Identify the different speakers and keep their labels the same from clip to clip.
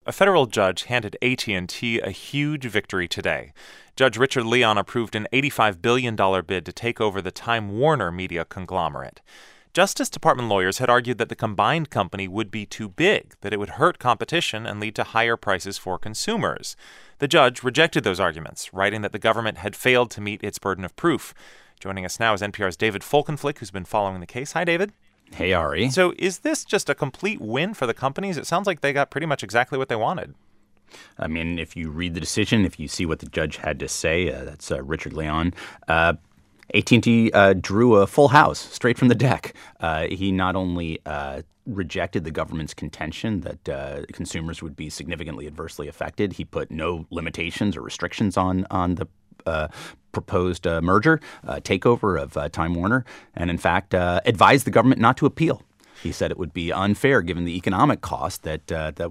Speaker 1: A federal judge handed AT&T a huge victory today. Judge Richard Leon approved an $85 billion bid to take over the Time Warner media conglomerate. Justice Department lawyers had argued that the combined company would be too big, that it would hurt competition and lead to higher prices for consumers. The judge rejected those arguments, writing that the government had failed to meet its burden of proof. Joining us now is NPR's David Folkenflik, who's been following the case. Hi, David.
Speaker 2: Hey, Ari.
Speaker 1: So is this just a complete win for the companies? It sounds like they got pretty much exactly what they wanted.
Speaker 2: I mean, if you read the decision, if you see what the judge had to say, that's Richard Leon. AT&T drew a full house straight from the deck. He not only rejected the government's contention that consumers would be significantly adversely affected, he put no limitations or restrictions on the proposed merger, takeover of Time Warner, and in fact advised the government not to appeal. He said it would be unfair given the economic cost that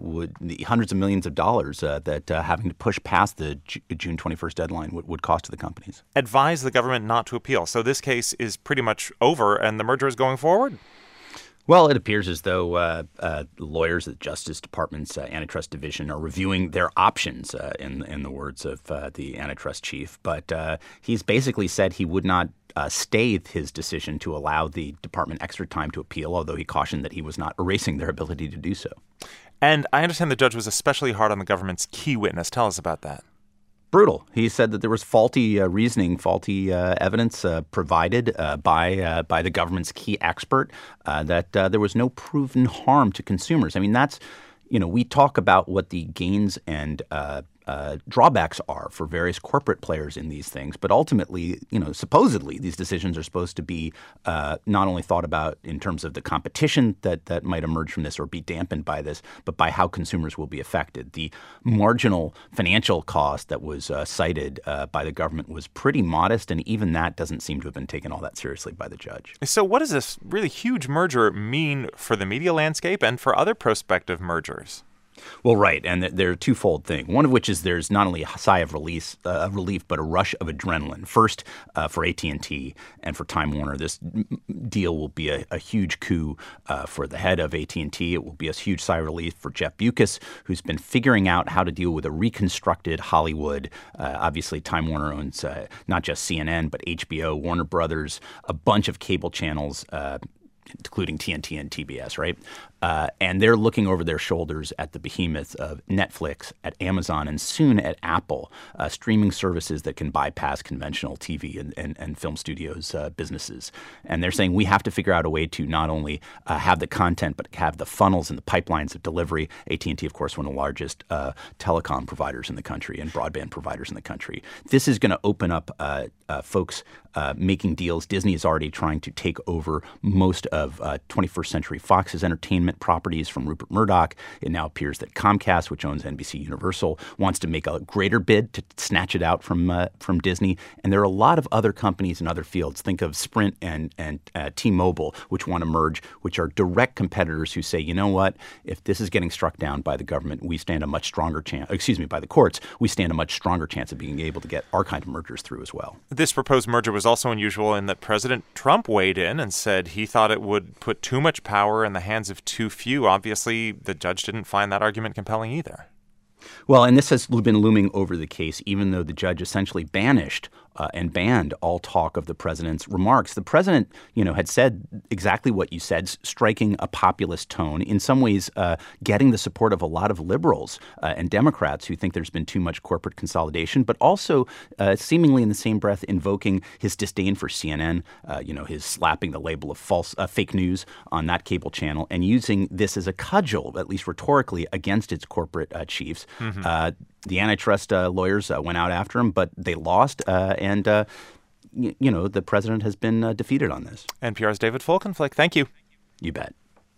Speaker 2: the hundreds of millions of dollars that having to push past the June 21st deadline would cost to the companies.
Speaker 1: Advised the government not to appeal. So this case is pretty much over and the merger is going forward?
Speaker 2: Well, it appears as though lawyers at the Justice Department's antitrust division are reviewing their options, in the words of the antitrust chief. But he's basically said he would not stay his decision to allow the department extra time to appeal, although he cautioned that he was not erasing their ability to do so.
Speaker 1: And I understand the judge was especially hard on the government's key witness. Tell us about that.
Speaker 2: Brutal. He said that there was faulty reasoning, faulty evidence provided by the government's key expert, that there was no proven harm to consumers. I mean, that's, we talk about what the gains and drawbacks are for various corporate players in these things. But ultimately, supposedly these decisions are supposed to be not only thought about in terms of the competition that might emerge from this or be dampened by this, but by how consumers will be affected. The marginal financial cost that was cited by the government was pretty modest, and even that doesn't seem to have been taken all that seriously by the judge.
Speaker 1: So what does this really huge merger mean for the media landscape and for other prospective mergers?
Speaker 2: Well, right. And they're a twofold thing. One of which is there's not only a sigh of relief, but a rush of adrenaline. First, for AT&T and for Time Warner, this deal will be a huge coup for the head of AT&T. It will be a huge sigh of relief for Jeff Bewkes, who's been figuring out how to deal with a reconstructed Hollywood. Obviously, Time Warner owns not just CNN, but HBO, Warner Brothers, a bunch of cable channels, including TNT and TBS, right? And they're looking over their shoulders at the behemoths of Netflix, at Amazon, and soon at Apple, streaming services that can bypass conventional TV and film studios businesses. And they're saying we have to figure out a way to not only have the content, but have the funnels and the pipelines of delivery. AT&T, of course, one of the largest telecom providers in the country and broadband providers in the country. This is going to open up folks making deals. Disney is already trying to take over most of 21st Century Fox's entertainment properties from Rupert Murdoch. It now appears that Comcast, which owns NBC Universal, wants to make a greater bid to snatch it out from Disney. And there are a lot of other companies in other fields. Think of Sprint and T-Mobile, which want to merge, which are direct competitors who say, you know what, if this is getting struck down by the government, we stand a much stronger chance, by the courts, we stand a much stronger chance of being able to get our kind of mergers through as well.
Speaker 1: This proposed merger was also unusual in that President Trump weighed in and said he thought it would put too much power in the hands of too few. Obviously, the judge didn't find that argument compelling either.
Speaker 2: Well, and this has been looming over the case, even though the judge essentially banished and banned all talk of the president's remarks. The president, had said exactly what you said, striking a populist tone, in some ways getting the support of a lot of liberals and Democrats who think there's been too much corporate consolidation, but also seemingly in the same breath invoking his disdain for CNN, his slapping the label of fake news on that cable channel and using this as a cudgel, at least rhetorically, against its corporate chiefs. Mm-hmm. The antitrust lawyers went out after him, but they lost, and the president has been defeated on this.
Speaker 1: NPR's David Folkenflik, thank you.
Speaker 2: You bet.